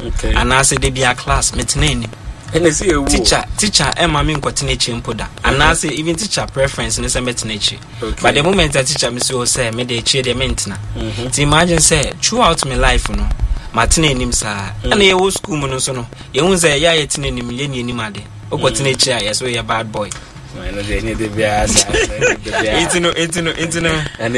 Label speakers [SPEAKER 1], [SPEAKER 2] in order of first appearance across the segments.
[SPEAKER 1] and I say they be a class meeting. Teacher, Emma mean continue poda. And I say even teacher preference in the meeting. But the moment that teacher Miss say, me they cheer the maintenance. To imagine say, throughout my life, no, Martin him sir, and they was school monosono. You won't say, yeah, it's in him, Yenny Made. O continue, yes, we a bad boy. It's no, and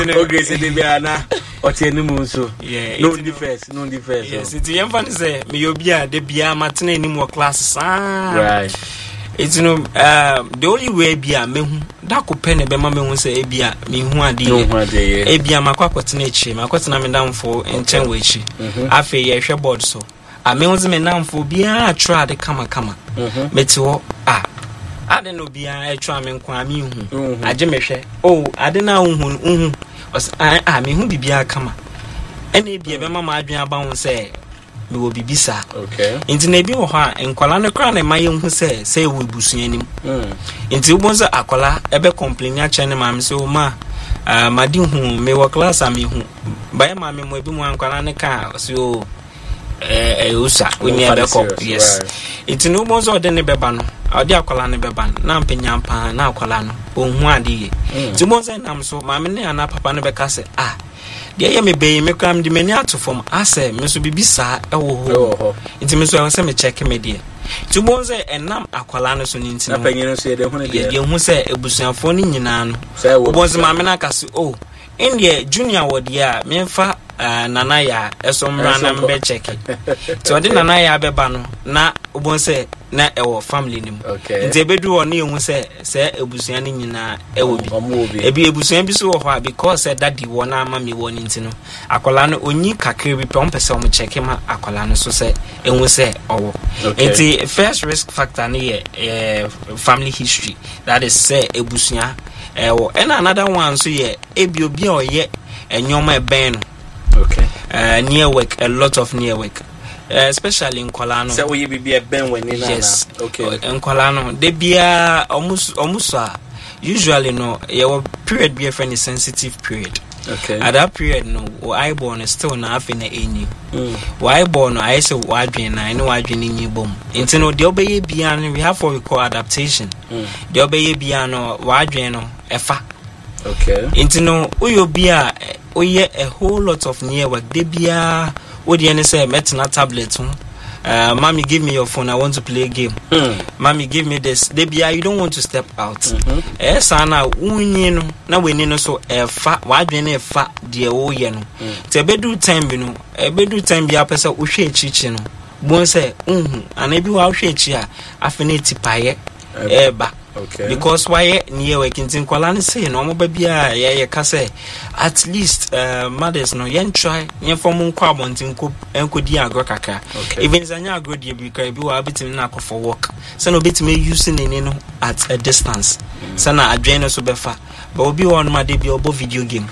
[SPEAKER 1] no defense. Yes, it's young fun say, me obia, de bia, Martin any more classes. Right. It's no, the only way bia, me, that could pen a bema me say, ebia, me who are dear, ebia, my quacotinate, my quatinam down for in 10 weeks. I fear your board so. I may was me now for bia, try the kama. Meto, I don't know bia, I try me kwami, I jemeshe. Oh, I don't know was I mean, who be bia kama. Any be a bema adrian bound say. We will be bisa. Okay. Into Nabi or her and Colana Crown and my young who say we busianim. Into Bonza Acola, ever complain at China, mam so ma, Madin whom may work class. I mean, by mammy will be one Colana car, so Usa, we near the cop. Yes. It's no more than a bebano, or dear Colana beban, Nampinampa, now Colano, Umwadi. To Bonza and I'm so, mammy and Papa Nebecase. Dear me bay me cram the many out from Ase, Miss Bibisa, oh, it's Miss Semi check me dear. To Bonze and Nam Aqualano soon in Sinapan, say the one who say a busan phone in Yanan. Say, was Mamma Cassu, oh, India Junior would ya, Menfa, Nanaya, a some random bed check it. So I didn't Nanaya Bebano, na Ubonse, na our family name. Okay. In the bedroom or near who say, a busan in a movie. A be a busan so hard because said that the one mammy won into no. Aqualano only kakiri pompe some check him Aqualano so say, and we say, oh, it's the first risk factor near family history. That is say a busia. And another one so yeah, a bio or yet, and you're my band. Okay. Near work, a lot of near work. Especially in Colano. So will you be a ben when in yes. Okay. In Colano, they be almost usually no your period be a fairly sensitive period. Okay. At that period no I born is still not in the any. Why born I say why dream I know why dream in you boom. Into no the obey piano we have what we call adaptation. The obey piano why dream no efa. Okay. Into no we be a whole lot of near work. They be a what the say metina tablet. Mommy, give me your phone. I want to play a game. Mommy, give me this. They be you don't want to step out. Sana unino na we no so fa wadwene fa de wo ye no. Te bedu time bi no. Bedu time bi apesa wo hwe echichi no. Bon say ana bi wa hwe echi a afeneti paye eba. Okay. Because why near working in Kuala say no more baby ka say at least mothers no yen try yen form carbon tin ko enko di agro kaka. Even zanya agro di bi ka bi wa bitim na ko for work. So no bit me using in no at a distance. So na adwene so befa. But obi won ma de bi obo video game.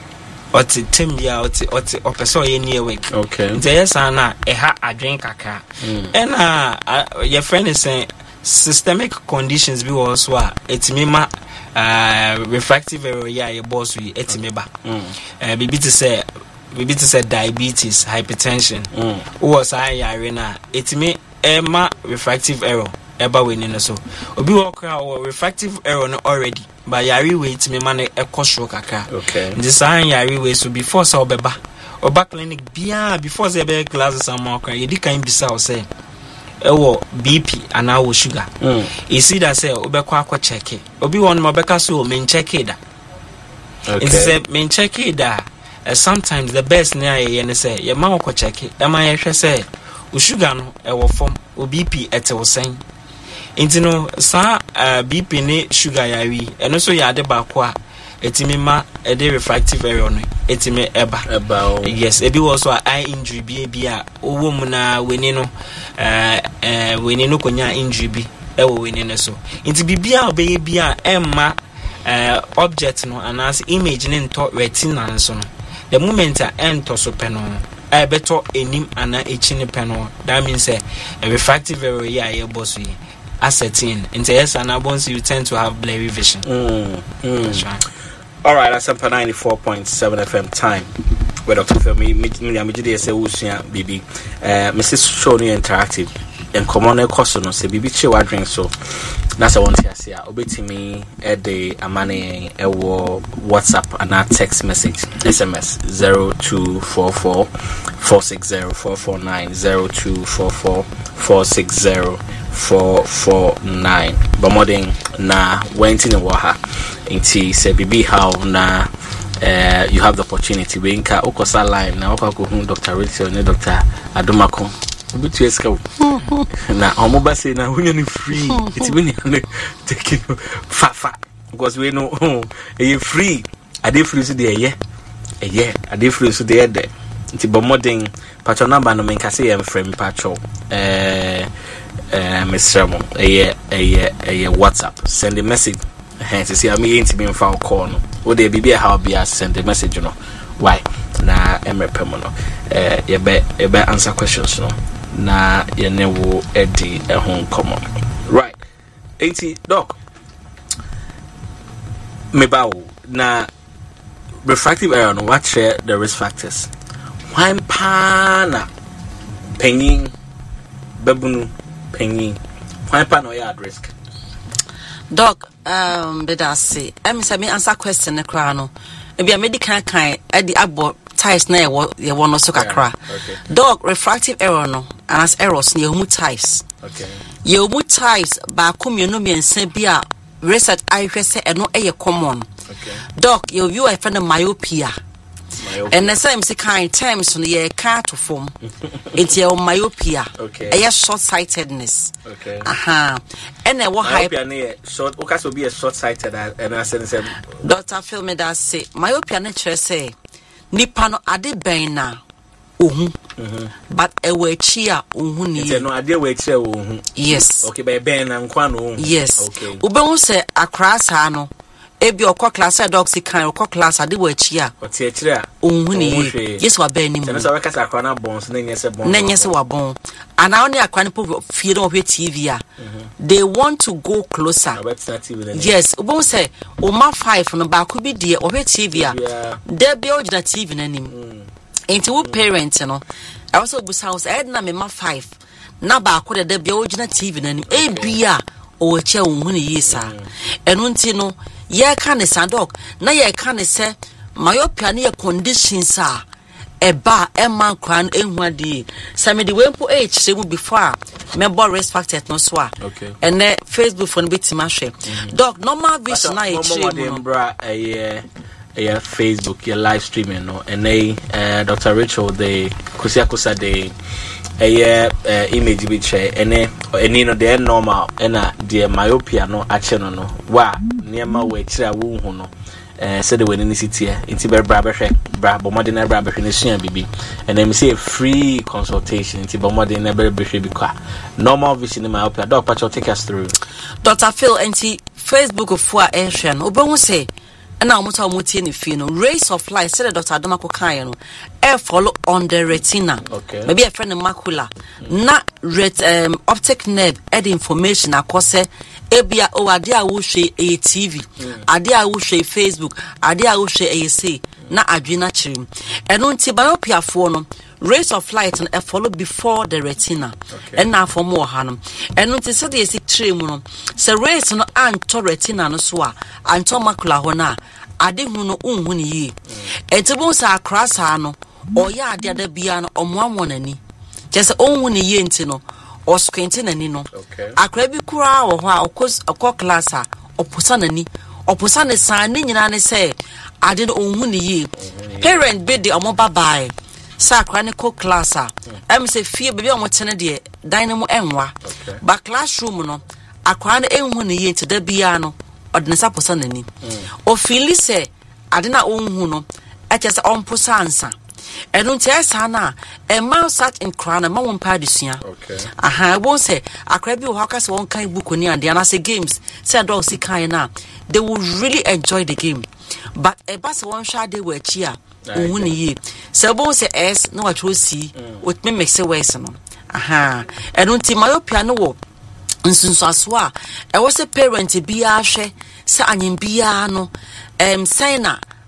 [SPEAKER 1] Oti tim ya oti opeso ye near work. Okay. Nte na ha adwene kaka. And your friend is saying systemic conditions be also etimema refractive error ya your boss we etimeba bibi to say diabetes, hypertension was I arena etime ema refractive error eba we ni so obi work or refractive error no already but yari we etimema na ekosho kaka. Okay, this yari we so before so obeba oba clinic bia before say be classes am akwa ye di kan bisa o say ewo BP and our sugar. You see that say obekwa akwa check it. Obi won ma beka so men check it da. It say men check it da. Sometimes the best na ye say ye ma akwa check it. E ma ye hwe say o sugar no ewo form o BP etewo sen. Inti no sa BP ne sugar ya wi. Eno so ya de ba kwa etimi ma e de refractive error no etimi eba. Yes, ebi also eye injury bi a owo mu na weni no konya injury bi ewo weni no so inti bibia obeye bia emma object no anas image ne nto retina nso no the moment a ento so pe no beto enim ana echi ne pe no that means a refractive error ya ye boss yi ascertain inti yes ana bonus you tend to have blurry vision. That's right.
[SPEAKER 2] All right, that's up 94.7 FM time. where Dr. Femi me say usua bibi Mrs. Shoni Interactive and common course no say bibi che wa drink so that's I want to say obetimi e de amane e wo WhatsApp and a text message SMS 0244 460 449 0244 460 449 Bamoding na went in waha inti say bibi how na you have the opportunity we nka okosa line na okako hu Dr. Rachel ne Dr. Adomako obitu eska na omoba say na hunya ni free it be ni taking fa because we know e free ade free so dey ade free so dey there inti bamoding patro number no menka say em frame patro Mr. Mo a WhatsApp send a message to see I mean to be in phone call no or there be how be send a message you know why na emrepemono ye be answer questions no na ye ne wo edi home common right 80 doc me bawo na refractive error no what share the risk factors why pana penyin babunu penny why pan no at risk
[SPEAKER 3] doc did I say say me answer question na kra no e bia medical kan e di abo types na ye wono so kakra doc refractive error no and as errors na ye types
[SPEAKER 2] okay
[SPEAKER 3] ye types ba komienu miensa bia research I hwese eno eye common
[SPEAKER 2] okay
[SPEAKER 3] doc ye view I find myopia and the same kind terms on the car to form it's your myopia
[SPEAKER 2] okay
[SPEAKER 3] a short sightedness
[SPEAKER 2] okay
[SPEAKER 3] and a what
[SPEAKER 2] myopia near short okay so be a short sighted and I said
[SPEAKER 3] Dr. Phil me that say myopia nature say nipa no ade ben na ohun but e we chia ohun ni
[SPEAKER 2] no ade we chia ohun
[SPEAKER 3] yes
[SPEAKER 2] okay by ben na nkwa no
[SPEAKER 3] yes
[SPEAKER 2] okay
[SPEAKER 3] ube hu say akrasa no ebi okọ class dogs kan okọ class ade wa chi a
[SPEAKER 2] o tie kire a
[SPEAKER 3] ohun ni yes wa ba ni mu
[SPEAKER 2] so we kasa akwa na bons na nyese bon
[SPEAKER 3] na nyese wa bon ana oni akwa ni po fie no hwe TV a they want to go closer yes ube say o ma 5 no ba ko bi de o hwe TV a there be o gina TV na nim enti wo parent no I also bu house I na me ma 5 na ba ko de be o gina TV na nim e bia o che ohun ni yesa enu nti no ye kan sadok na ye kan se myopia na ye conditions a eba man kran enhuade se me de wempo se mu before me bo risk factor no so a
[SPEAKER 2] okay
[SPEAKER 3] and Facebook phone bitima hwe doc normal vision na ye
[SPEAKER 2] chire mu bra Facebook your live streaming no and Dr. Rachel the kusiakusa the image bi che ene no de normal na de myopia no ache no wa niema we kira wo hu no said when in city inti bra bra bomode na bra behwe ne sua bibi and me say free consultation inti bomode na bra behwe bi kwa normal vision in myopia doc patch take us through
[SPEAKER 3] Dr. Phil anti Facebook for ehwe no obehu say na omuta omutie ne fi no rays of light said Dr. Adomako kan no e follow on the retina
[SPEAKER 2] okay
[SPEAKER 3] maybe a friend macula na optic nerve add information akose ebia o ade a wo hwe e TV ade a wo hwe Facebook ade a wo hwe e say na adwena chirim eno nti myopia fo no rays of light and follow before the retina and now for more hanum and no say the trim no say rays no anto retina no so a anto macula ho na ade hu no unhu ni yi entibon sa akrasa no oya ade ada bia no omoamo nani just onhu ni yi enti no o squint nani no akra bi kura wo ho a okọ class a oposa nani oposa ne san ni nyina ne say ade no onhu ni yi parent be de omo babae sa chronicle class am say fie baby o motene de dynamo enwa ba classroom no akwa na enhu ne ye ntida bia no odinesa posa nani o feel say ade na onhu no etese on posa ansa enu ntesa na e man sat in crana ma won pa desua won say akra bi o hakase won kan book ni ande na say games say dog si kan na they will really enjoy the game but e ba se won hwa de wa chi a ohun ni ye sebo se s na wa tro si with me mix words no enu nti myopia no wo nsunsuaso a e wo se parent bia hwe se anyim bia no say na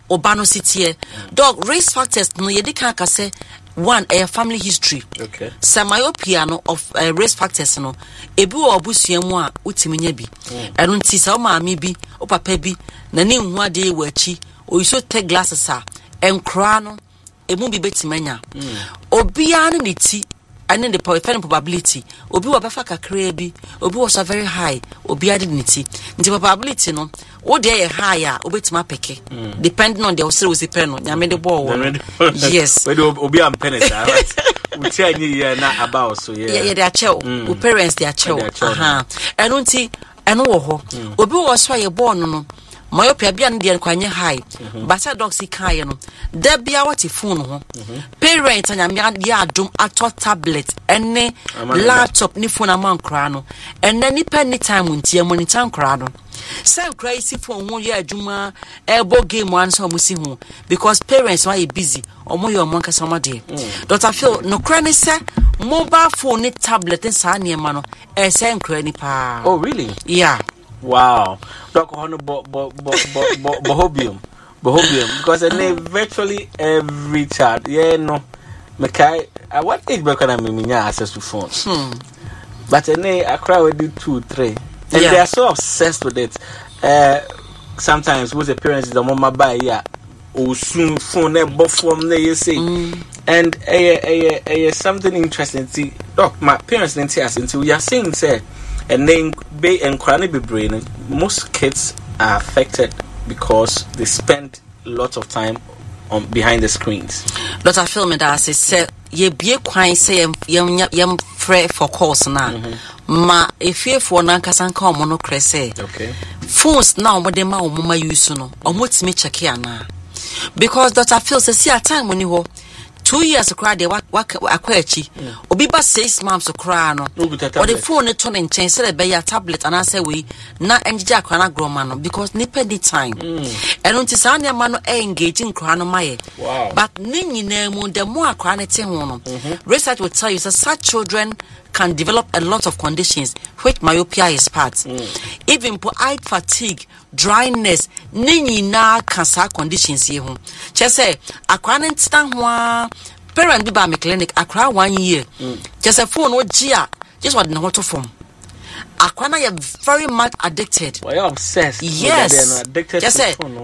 [SPEAKER 3] obano sitie dog risk factors no ye de kan ka say one a family history
[SPEAKER 2] okay
[SPEAKER 3] myopia no of risk factors no ebi wo obusua mu a utimi nya bi eno nti sa o maami bi o papa bi na ni hu ade wa chi o iso take glasses a enkra no emu bi betimanya obia ne ti and then the probability obi wa befa kakra bi obi was very high obi ade ne ti nti probability no wo dey high a obetima peke depending on the was pen no nyame de ball yes
[SPEAKER 2] we obi am penny right we tell you na about so
[SPEAKER 3] yeah they are chill parents they are chill eno nti eno wo ho obi wo so ye ball no myopia bia ne de kwanye high but docs kai no da bia what phone ho parents anyame de adom ato tablet ene laptop ni phone amon kra no ene ni pen ni time ntia monitor kra no sem crazy phone ho ye adwuma ebo game one so musi ho because parents why busy omo ye omo nkasa ma de Dr. Phil no kra ne se mobile phone ni tablet nsa ne ma no sem kra ni pa.
[SPEAKER 2] Oh really?
[SPEAKER 3] Yeah.
[SPEAKER 2] Wow. Doc Bohobium because I name virtually every child. Yeah, no. Mekai, at what age can I mean access to phones? But I cry with you 2, 3. And they are so obsessed with it. Sometimes with the parents the mama buy or soon phone both from there you say. And something interesting. See, Doc, my parents didn't tell us until we are saying say and then be and chronic brain. Most kids are affected because they spend lots of time on behind the screens.
[SPEAKER 3] Dr. Phil me da say ye bie kwan say yem free for calls na ma efie for na nkasa nka omo no krese
[SPEAKER 2] okay
[SPEAKER 3] phones na omo de ma omo ma use no omo timi check ya na because Dr. Phil say see at time money ho 2 years cry de akwachi obi ba 6 months cry no or the phone ne to nchen say be ya tablet and say we na engage akwa na groma no because nipa di time and unti sa na ma no engaging cry no maye but ni nyina mu the more akwa na te ho no research will tell you that such children can develop a lot of conditions which myopia is part even eye fatigue dryness ni na cancer conditions ye ho che say akwa na ntan ho parent bi ba me clinic akra 1 year just a phone o gia just what na to form akwa na you very much addicted
[SPEAKER 2] well, you're obsessed
[SPEAKER 3] yes
[SPEAKER 2] addicted
[SPEAKER 3] just to phone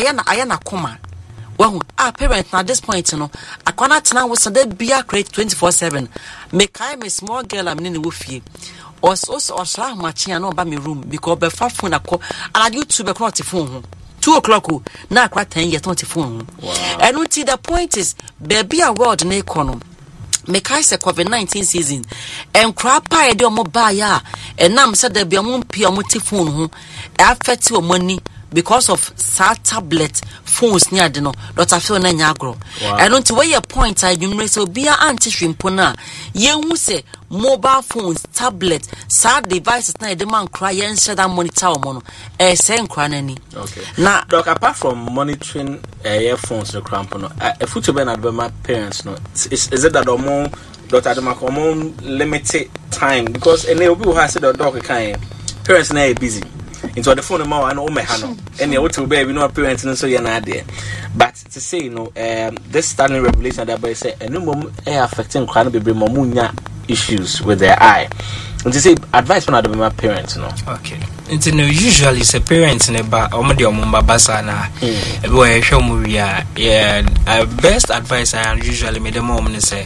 [SPEAKER 3] I na koma well parent at this point no akwa na tena wo say bia create 24/7 make I a small girl am in the wofie or so much no ba me room because be fa phone akọ and YouTube be cross phone 2 o'clock na akwa 10 years on phone and until the point is baby a world na economy make I say COVID-19 season and crap pa de omo ba ya and nam say there be omo pia omo ti phone ho affect your money because of tablet phones near the no Dr. Phil na nyagro and until where your point I you so be anti shrimpo na ye hu say mobile phones tablet sad devices na the man cry and share that monitor omo no say nkra nani
[SPEAKER 2] okay now doc apart from monitoring earphones no cramp no if you to be my parents no is it that omo Dr. Ademakomo limited time because and obi who has said the doc kind parents na busy into the phone ma and o me ha no and you to baby no parents no so you na there but to say this standing revelation that boy say and no affecting crime be munya issues with their eye and to say advice from my parents no
[SPEAKER 1] okay it's no usually say parents never omode omumba basa na boy show mu yeah best advice I usually made the mom say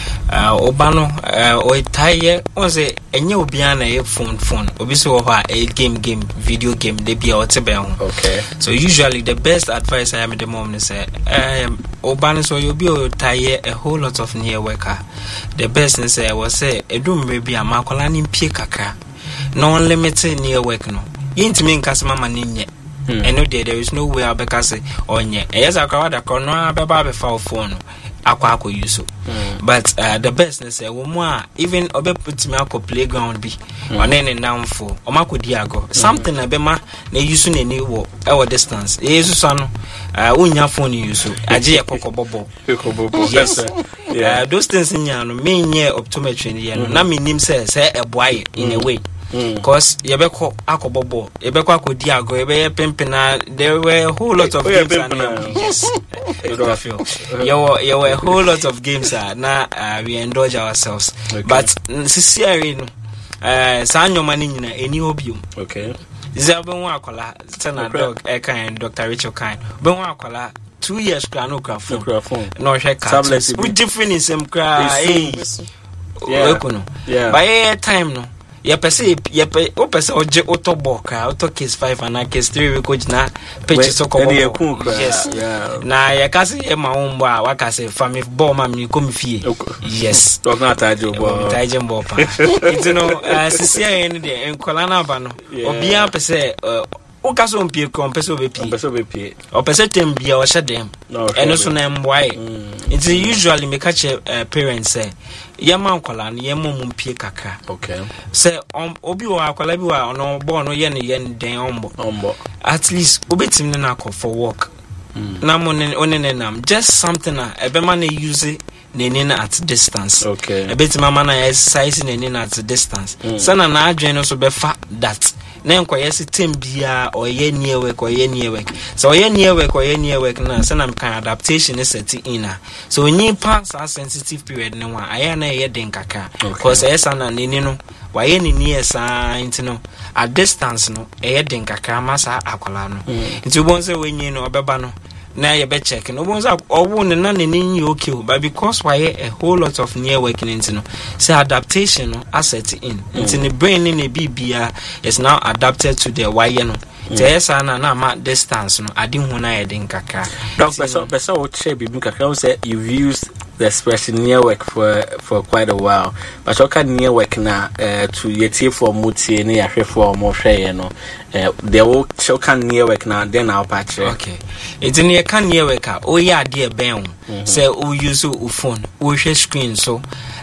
[SPEAKER 1] obano o taye o say enye obia na e phone obi so ho a game video game de bia o tebe ho
[SPEAKER 2] okay
[SPEAKER 1] so usually the best advice I made the mom say obano so you be o taye a whole lot of near worker the best say was say edum maybe amakola ni mpie kakra no unlimited near work no yintimi nkasema maninye eno there is no way abekase onye eyeza kwada kono abeba befa phone akwa use but the best is even put me akọ playground bi onene namfo omakodi ago something abema na use na ni wo distance yesu so no unya phone use aje ye kokobobo yes those things nya no menye optometry no na menim say eboaye in a way because yebeko akobobo yebeko akodi ago yebe pimpina. There were a whole lot of games yes there were a whole lot of games now we indulge ourselves but sincerely sanyo mani nyina eni obium Zaben wa akola tena dog kind Dr. Rachel kind ben wa akola 2 years kra no kra phone no hwe tablets we different in some kra by time no ye pese oje otoboka auto case 5 and case 3 we go na page so ko yes na ye kasi e ma wombo a waka say family ball ma mi ko mi fie yes
[SPEAKER 2] talk na tajo
[SPEAKER 1] bo pa you know sisia yen de enkola na ba no obia pese o kaso mpie ko pese obepie o pese tembia o hyedem eno so na mboae it usually me catch parents say yama nkola no yema mumpie kaka say obi wa akola bi wa no bo no ye ne den ombo at least obetim na call for work na mo ne nam just something ebe man use nenina at distance ebetim man exercise nenina at distance sana na adwen no so be fa that na enkoye sitem bia oye near work so oye near work na sana m kan adaptation is set in so only pass a sensitive period no wa aya na ye den kaka because esa na nini no wa ye ni near sign no at distance no ye den kaka masa akola no nti bonse wenyi no obeba no na ye be check no bonse owo ne na nini okay but because why a whole lot of near working into no say adaptation no asset in into the brain in a bibia is now adapted to the why no esa na ma distance no adi hu na ye den kaka
[SPEAKER 2] doctor so what share bibi kaka say you've used the expression near work for quite a while but you can near work na to yeti for mutie na yahwe for mo hwe no they will show can near work na then I'll patch
[SPEAKER 1] okay it's near can near work o ya de ben say o use o phone o hwe screen so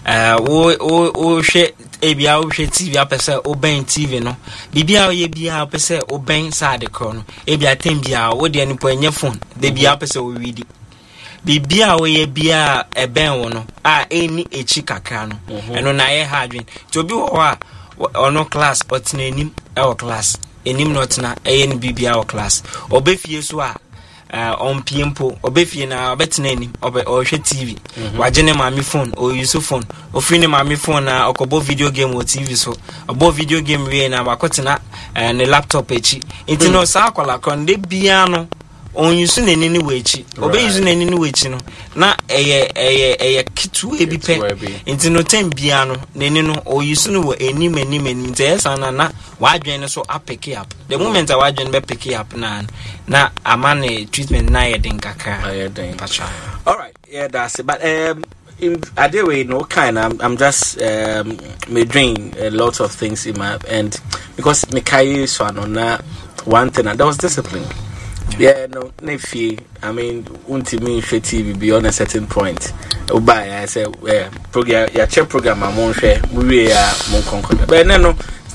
[SPEAKER 1] o hwe ebia o hwe TV apese o ben TV no bibia o ye bia apese o ben side kro no ebia tem bia o de ni po enye phone de bia apese o read bibia we ye bia eben wo no eni echi kakra no eno na ye hadwen to bi wo ono class otinanim e class enim not na ni bibia o class obefie so on piempo obefie na obetinani ohwe TV wagene mami phone o use phone ofini mami phone na okobo video game o TV so obo video game we na wakotena ne laptop echi intino sa akwala konde bia no on use nenini wechi obe use nenini wechi no na eye kitu ebi pe intino tem bia no nenino o use no wo enim ntesa na wadwen no so pick up the moment I wadwen be pick up na amane treatment na ye den kaka pacha
[SPEAKER 2] all right yeah that's it but in Adewe no kind I'm just me doing a lot of things in my end because me kai so na one thing and that was discipline. Yeah, no, nefi. I mean, untimi TV beyond a certain point. Oba, I say, program, ya check program, I won't share. We are more concrete. But no,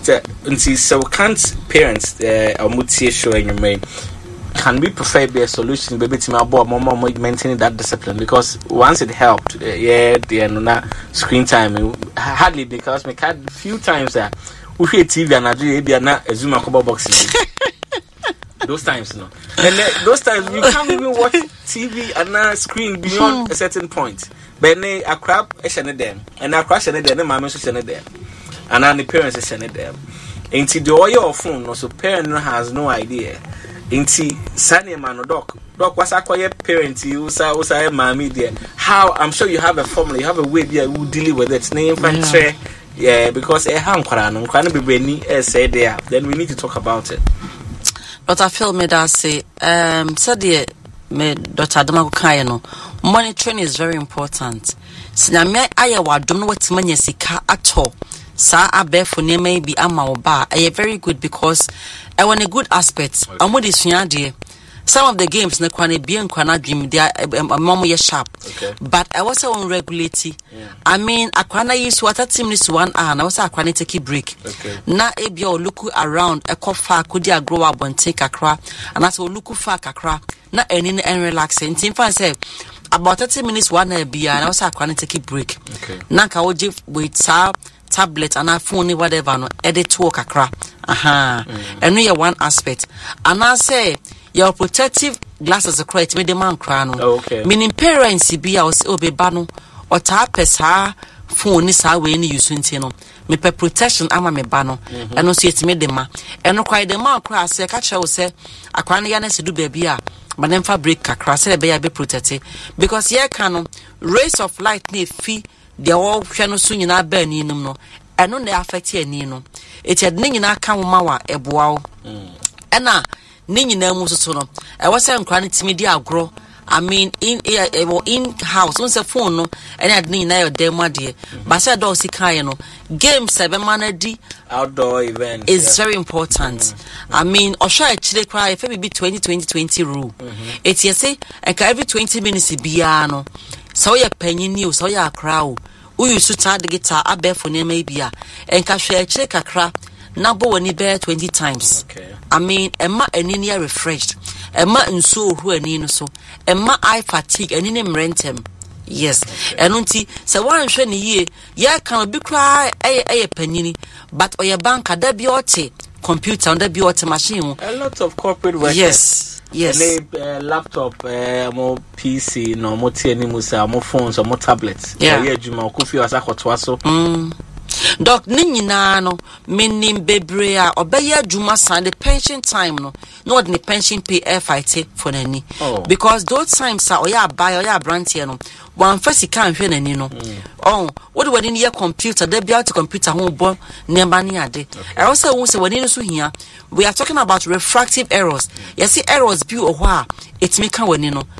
[SPEAKER 2] so can't parents, mutie showing your main. Can we prefer be a solution, baby, to my boy, mom, maintaining that discipline? Because once it helped, no screen time, hardly because me had a few times that we hear TV and I do not a Zoom a boxing. Those times, no. And those times you can't even watch TV and a screen beyond a certain point. But a crab is sending them, and I crash and then my message sending them, and then the parents is sending them. Into the oil phone, no, so parent has no idea. Into Sunny man or doc was a quiet parent, you say, mommy, dear. How I'm sure you have a formula, you have a way there who deal with it. Name for yeah, because a hand can't be any say there. Then we need to talk about it.
[SPEAKER 3] But I feel me that say, said me Dr. Adamaku Kayano, monitoring is very important. Siname ayawa don't know what money sika at all. Sa abe for ne may be ama oba. Very good because I want a good aspect. I'm what is some of the games na kwane be and kwana dream they are mom ye sharp. But I was on regularity. I mean akwana use what 30 minutes to 1 hour. I was akwana take a break. Na ebi o look around a kofa kudi a grow up and take a cra and as o look fa kakra na eni and relaxing. Team fan say about 30 minutes 1 hour be and I was akwana take a break. Na ka oje wait sa tablet and a phone whatever no edit to kakra and no one aspect and I say your protective glasses are correct me the man crano meaning parents be us obe bano or tapes ha phone is how we use no me pe protection ama me bano and no see it me the ma and no quite the man cry say catch you say akwa na se do baby a but then fabric kakra say be protected because here can rays of light ne fi the all hwe no so nyina ba ni num no eno na affect ani no it had ni nyina ka woma wa eboa wo ena ni nyina mu so no e wo say nkra ne timi di agro I mean in house on the phone no and had ni na your demo de but say do si kan no games se be manadi
[SPEAKER 2] outdoor events
[SPEAKER 3] is very important. I mean osha actually cry if be 20 rule it you say every 20 minutes bia no so you panyin you so you crowd you should start the guitar abe for name bia and ka hwe actually kakra na bo wani be 20 times. I mean emma enini refreshed emma nso hu ani no so emma eye fatigue enini mrentem yes enunti se wan hwe ne ye ya kan bi kra panyini but oye banka da bi ote computer da bi ote machine
[SPEAKER 2] a lot of corporate workers
[SPEAKER 3] yes
[SPEAKER 2] laptop mo PC no mo tie ni musa mo phones or mo tablets ya adwuma ko fi wasa kwoto aso
[SPEAKER 3] Doc ninyina no menim bebre a obeye adwuma san the pension time no the pension pay fight for nani because those times are oya buy oya brand here no one first can hwe nani no what do we need computer there be out computer ho bo nemba ni ade I also won say we so hia we are talking about refractive errors you see errors bi o ho a it make kan wani no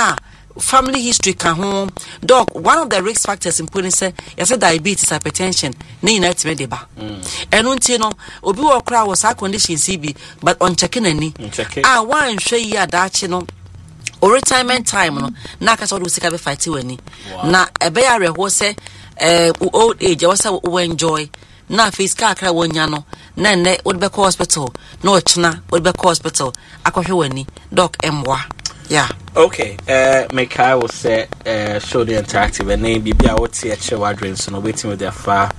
[SPEAKER 3] family history can home dog one of the risk factors in putting say yes diabetes hypertension na united me deba enunti no obi wo kra was a condition CB but on checking ani one hwe ya dachi no or retirement time no na ka so do sika be fight wani na ebe ya reho say old age was we enjoy na face ka kra wonya no na ne would be hospital no china would be hospital akohwe wani doc emwa. Yeah.
[SPEAKER 2] Okay. Mekai will say show the interactive and name BB out here children so no waiting with their far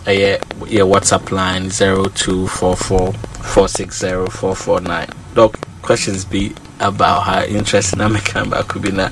[SPEAKER 2] WhatsApp line 0244460449. Doc questions be about her interest in American but could be not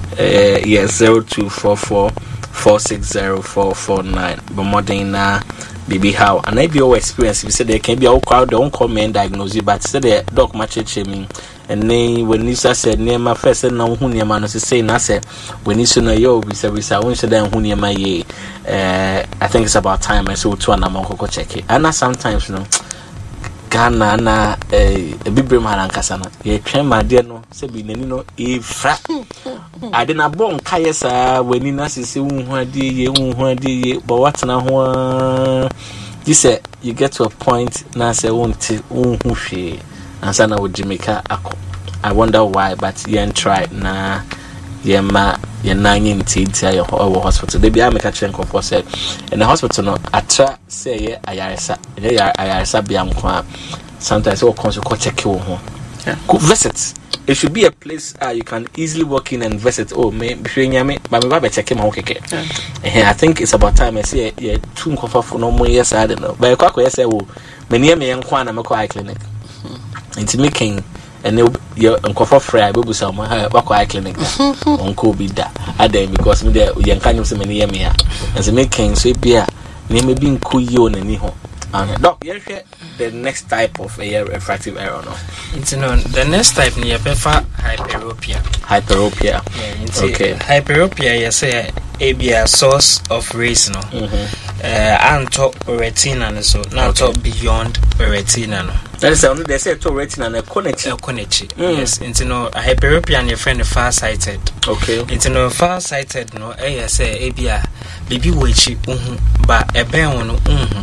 [SPEAKER 2] 0244460449. But more than BB how and maybe your experience we said there can be a crowd don't come and diagnose you but said the doc match me and then when Lisa said near my first and no who near man say na say when you know yo we say I want to then who near my I think it's about time I saw to an amount go check it and sometimes you know Ghana na bibre malankasana ye twen ma de no se bi nani no e fra ade na bon kayesa wani na sese hu ade ye but what na ho this you get to a point na say won't hu hwe ansa na wo Jamaica akọ I wonder why but you ain't try na ye ma ye nanyi ntia ye hospital they be ameka chenko for said in the hospital no atra say ye ayaresa biam kwa sometimes we come to check you ho visit it should be a place you can easily walk in and visit me me but me ba check him ho keke I think it's about time I say ye too nkofafo no mo yes I don't know but kwakọ yes wo me ne me nkwa na me kwa clinic into making and your uncle for free baby some eye clinic uncle be that adam because me there you can use many year and so making so be name be nkuyi on ani ho doc you share the next type of a refractive error no
[SPEAKER 1] it's no the next type near prefer hyperopia
[SPEAKER 2] okay
[SPEAKER 1] hyperopia you say a source of rays no and top retina so not top beyond retina no
[SPEAKER 2] that is only they say to retina and
[SPEAKER 1] connect yes into no hyperopia and your friend far-sighted
[SPEAKER 2] okay
[SPEAKER 1] into no far-sighted no say abia baby wechi but a ben no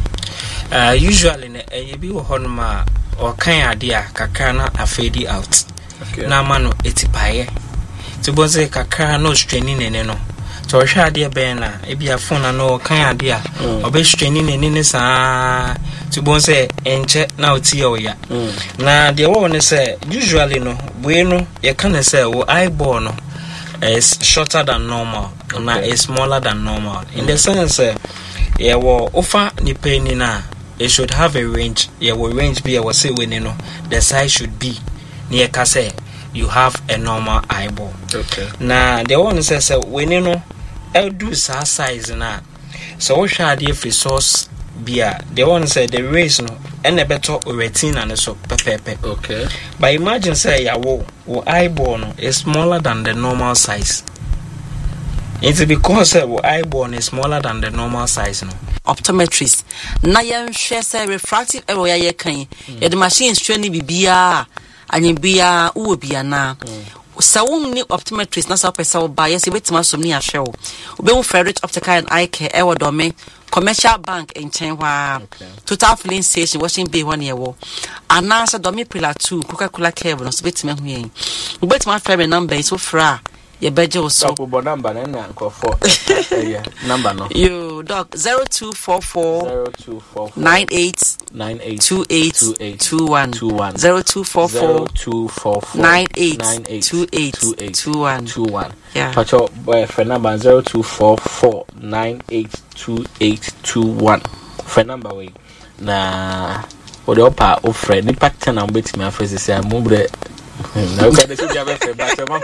[SPEAKER 1] usually na bi wo honma or kan ade a kakra na afedi out na mano etipaye to bonse kakra no straining nene no to hwe ade ben na ebia phone na kan ade a obe straining nene sa to bonse enche na oti ya na de wo ne say usually no bueno ye kan say wo eyeball no is shorter than normal na is smaller than normal in the sense Yeah, well, offer ni penny na. It should have a range. Yeah, will range be. I will say when you know the size should be near kase. You have a normal eyeball.
[SPEAKER 2] Okay.
[SPEAKER 1] Now the one says when you know, I'll do size na. So what shall the resource be? The one said the race no, and a better retina and so pepe.
[SPEAKER 2] Okay.
[SPEAKER 1] But imagine say your eyeball no, is smaller than the normal size. It's because eyeball is smaller than the normal size no.
[SPEAKER 3] Optometrist. Na yen share say refractive error ya kan. Ya the machine straining bibia anyi bia uwo bia na. Sa wonni optometrist na sa pesa wo ba yes betima somni ahwe wo. Obemu Frederick Optical and Eye Care ewo do me commercial bank in Chenwa. Total filling station washing bay one year wo. Anasa do me pillar 2 Coca-Cola Care no so betima hu yen. Obetima frame number is so fra. Your budget was so
[SPEAKER 2] number number no.
[SPEAKER 3] You doc 0244 98 2821 0244 98 2821. Yeah.
[SPEAKER 2] Pacho phone number 0244 982821. Phone number we na ode opa ofre ni pattern am betimi afese say ambre. No, okay, this will be a better, but I'm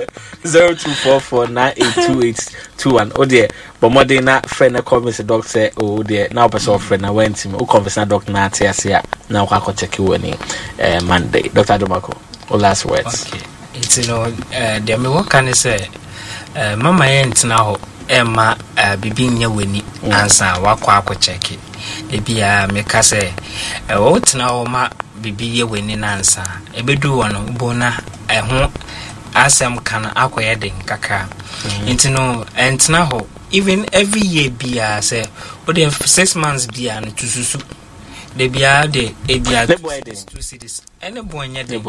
[SPEAKER 2] 0244982821. Oh dear, but more than that, friend, a convince the doctor. Oh dear, now person friend, I went to me. Oh, convince the doctor. Now, now I can check you any Monday. Dr. Adomako, all last words.
[SPEAKER 1] Okay, it's the me what can I say? Mama ain't now. Emma, bibi nya weni ansa wakwa check it. Ebia meka say, what now ma bibi ye weni nansa. Ebedu wano bona ho asem kana akoye den kaka. Intino entna ho even every year bia say o dey 6 months bia no tususu. De bia de ebia 2 cities. Any boy nya de.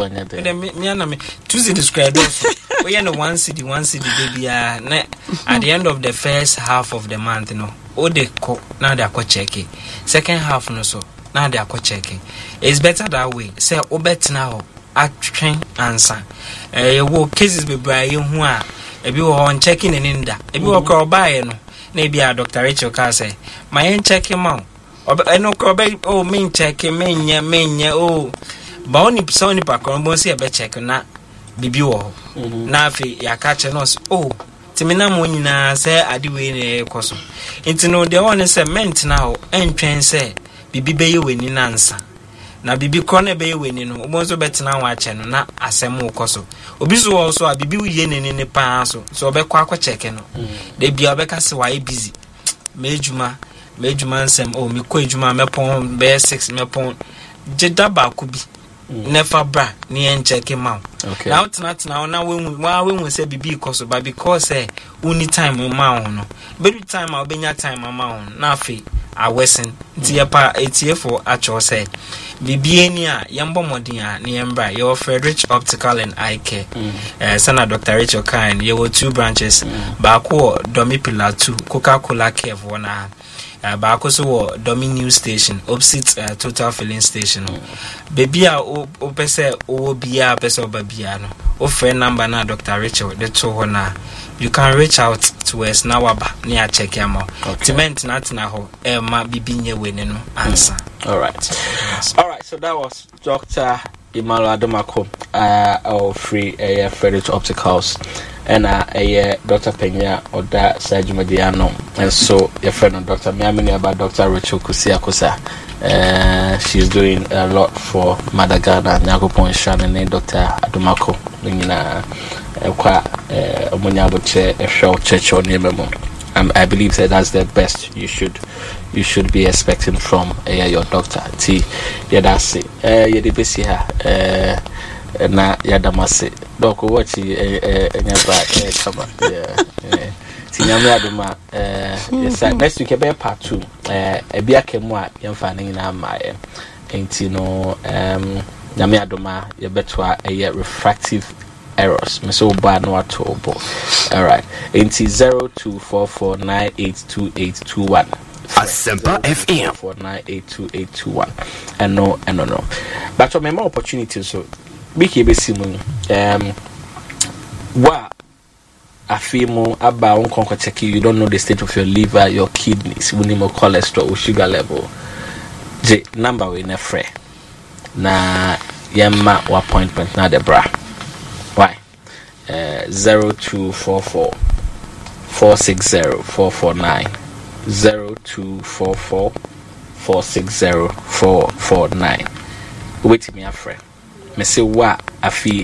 [SPEAKER 1] Me na me 2 cities credit also. We are no 1 city baby. At the end of the first half of the month, no. Oh, they co now they are checking. Second half, no so now they are checking. It's better that way. Say, oh, bet now. Train answer. Your cases be by you who are a bit on checking and in that. If you walk or buy, no. Maybe a Dr. Rachel can say, my end check him out. I know, oh, main checking, main, oh, but only Sony Park on Bonsi a bet check na. Bibi wo na afi ya catch us oh timina mo nyina say adiwe ne ekoso intino de one cement na ho entwen say bibi beye weni nansa na bibi kro beye weni no obonzo betina wa ache no na asem ukoso obi so wo so a bibi wiye ne pa so obekwa akwa check no de bia obeka se wa busy mejuma nsem oh mi ko ejuma mepon be 6 mepon jeda ba ko bi never bra ni en check him out. Okay. Now now when say bibi because but because only time ma no. But time I benya time ma na afi a wesen. Ti pa etie for actual say. Bibi eni a yambo modin a ni embra your Frederick Optical and Eye Care. Sana Dr. Rachel Kine, you were 2 branches. Bako Domi Pillar 2 Coca-Cola Care for na. Baako so wo Domi News Station opposite Total Filling Station. Baby a o pese o bia pese obabia no. O friend number na Dr. Rachel the to na. You can reach out to us now aba near check am. Cement na ho ma bibi nye weni no answer.
[SPEAKER 2] All right, so that was Dr. Emmanuel Adomako of Free Frederick Opticals and Dr. Penya or that Sajumadiano and so your friend Dr. Miamini about Dr. Rachel Kusiakosa. She's doing a lot for Madagana, Nyagopon Shannon and Dr. Adomako in Omunyaboche a show church or Nimemo. I believe that that's the best you should be expecting from your doctor. Yeah, that's it. You the best here. Na yadamase. Doc, watch come on. Yeah. Tinyame aduma. Yes, next week be part 2. Ebia kemwa yemfa na amaye. Enti no nyame aduma ye betwa refractive errors. Me so bad no at all. All right. Enti 0244982821.
[SPEAKER 4] Asempa FM
[SPEAKER 2] 498281 and no. But for more opportunities so big besimu wa feel about check you don't know the state of your liver, your kidneys, we need more cholesterol, sugar level. The number we never free. Na yemma appointment na the bra. Why? 0244 460 449 0244 460 449. Wait me a friend. Me say wa afi